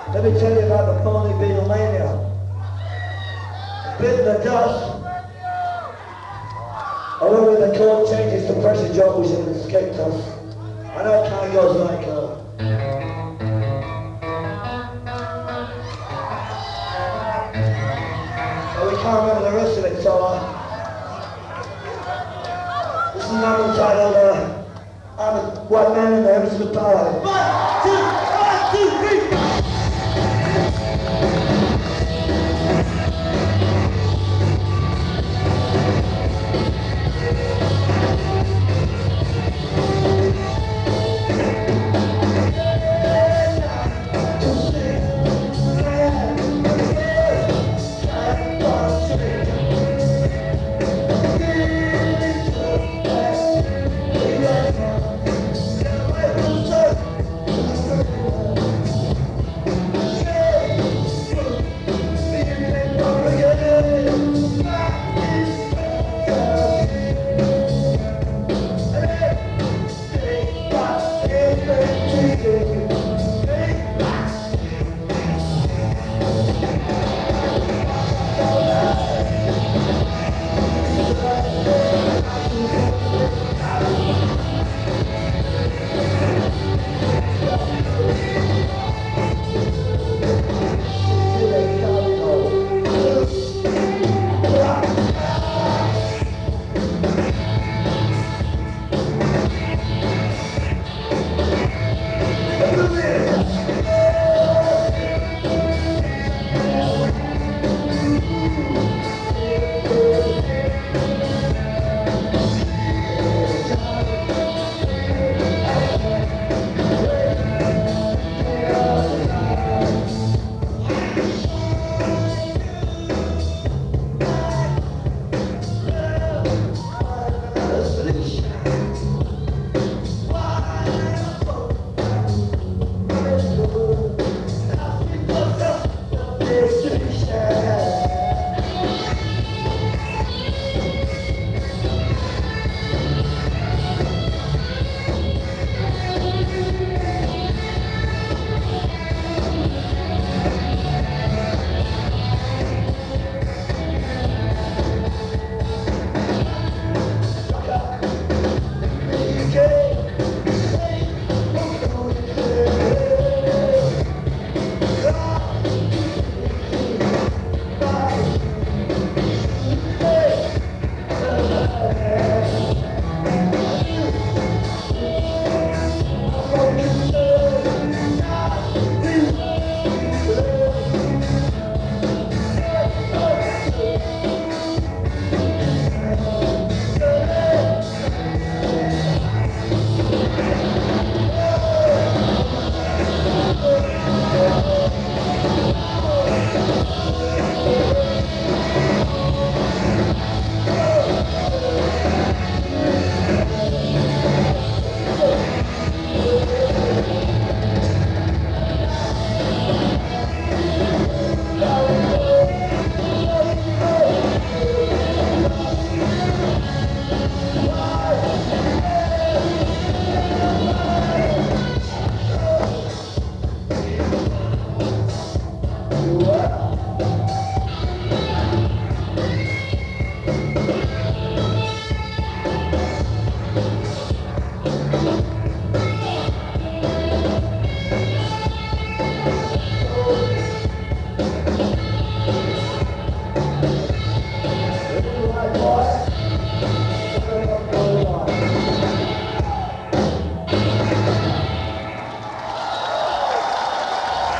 Let me tell you about the phony Beatlemania. Bit in the dust. I remember the chord changes to pressure jobs and escaped us. I know it kind of goes like but we can't remember the rest of it, so this is another entitled I'm a White Man in the Heavens of the Power. 1, 2, 1, 2, 3.